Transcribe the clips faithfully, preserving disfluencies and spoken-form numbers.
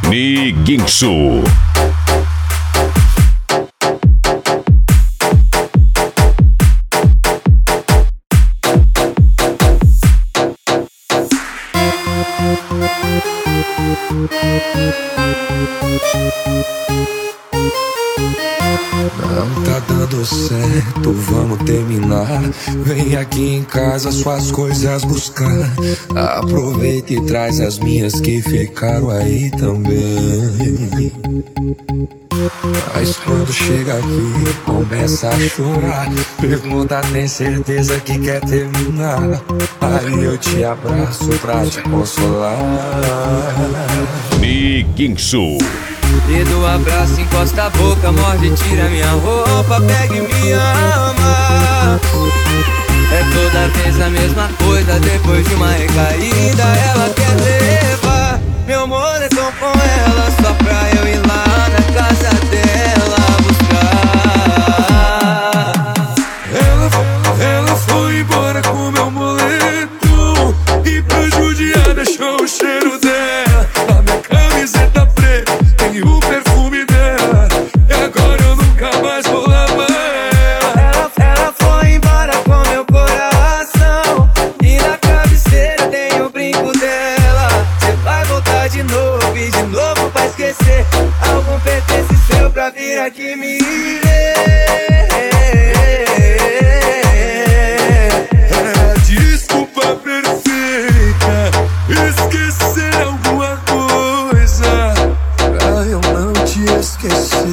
Niguinho. Não tá dando certo, vamos terminar. Vem aqui em casa suas coisas buscar. Aproveita e traz as minhas que ficaram aí também. Mas quando chega aqui, começa a chorar. Pergunta, tem certeza que quer terminar? Aí eu te abraço pra te consolar. Niguinho. E do abraço encosta a boca, morde, tira minha roupa, pega e me ama. É toda vez a mesma coisa, depois de uma recaída ela quer levar meu moletom com ela, só pra eu ir lá na casa dela buscar. Ela, ela foi embora com meu moletom e pra judiar deixou o cheiro dela na minha camiseta preta. E o perfume dela, e agora eu nunca mais vou lavar ela. Ela, ela foi embora com meu coração e na cabeceira tem o brinco dela. Cê vai voltar de novo e de novo pra esquecer algum pertence seu pra vir aqui me ver. É a desculpa perfeita, esquecer alguma coisa pra eu não te esquecer.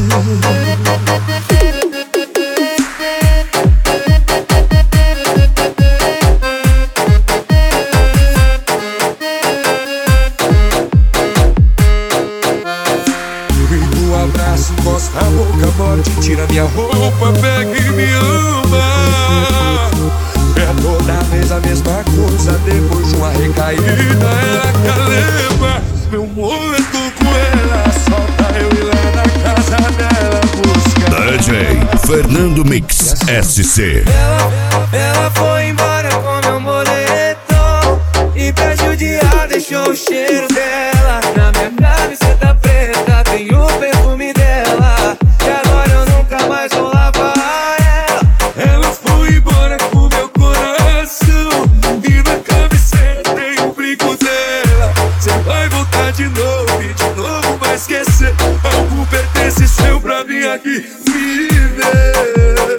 E do abraço encosta a boca, morde, tira minha roupa, pega e me ama. É toda vez a mesma coisa, depois de uma recaída ela quer levar meu moletom com ela, só pra eu ir lá na casa dela buscar. D J Fernando Mix S C. Ela, ela foi embora com meu moletom e pra judiar deixou o cheiro dela na minha camiseta preta, tem o perfume dela. E agora eu nunca mais vou lavar ela. Ela foi embora com meu coração e na cabeceira tem o brinco dela. Cê vai voltar de novo e de novo vai esquecer algum pertence seu pra vir aqui me ver.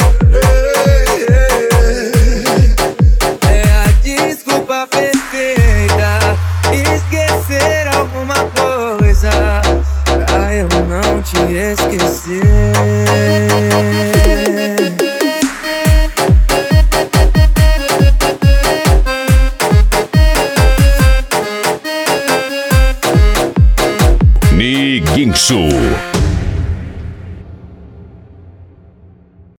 É a desculpa perfeita, esquecer alguma coisa pra eu não te esquecer. Niguinho.